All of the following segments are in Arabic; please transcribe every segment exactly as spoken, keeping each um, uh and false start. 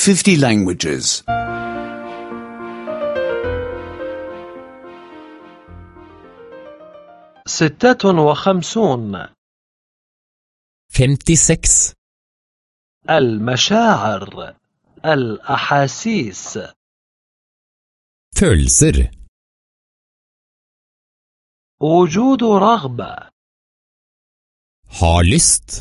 fifty languages. ستة وخمسون. femtiosex. المشاعر، الأحاسيس. følelser. وجود رغبة. ha lyst.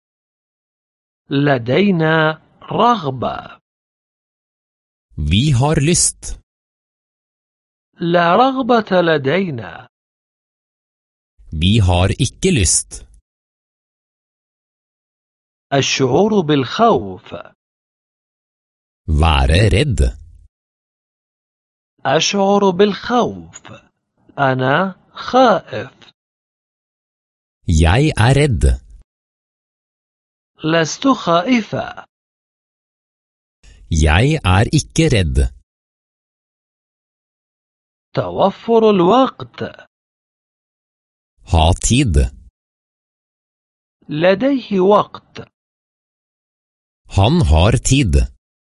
لدينا رغبة. Vi har lyst. لا رغبة لدينا. Vi har ikke lyst. الشعور بالخوف. Være redd. أشعر بالخوف. أنا خائف. Jeg er redd. لست خائفة. Jeg er ikke redd. توفر الوقت. Ha tid. لديه وقت. Han har tid.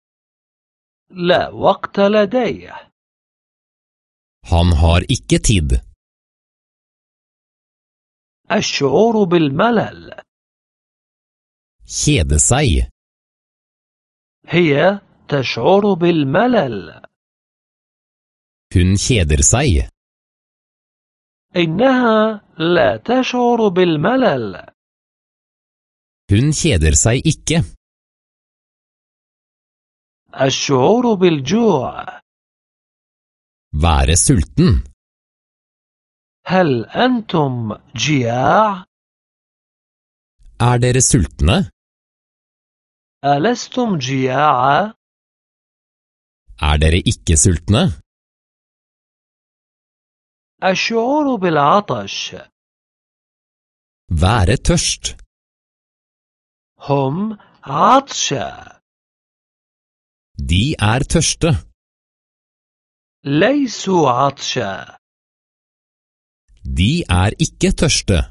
لا وقت لديه. Han har ikke tid. الشعور بالملل. Kjede seg. هي تشعر بالملل. Hun kjeder seg. إنها لا تشعر بالملل. Hun kjeder seg ikke. الشعور بالجوع. Være sulten. هل أنتم جياع؟ Er dere sultne? ألستم جياعا؟ Er dere ikke sultne? الشعور بالعطش. Være tørst. هم عطشا. De er tørste. ليسوا عطشا. De er ikke tørste.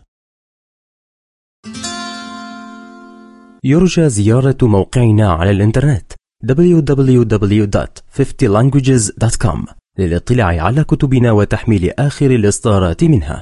يرجى زيارة موقعنا على الإنترنت دبليو دبليو دبليو دوت fifty languages دوت كوم للاطلاع على كتبنا وتحميل آخر الإصدارات منها.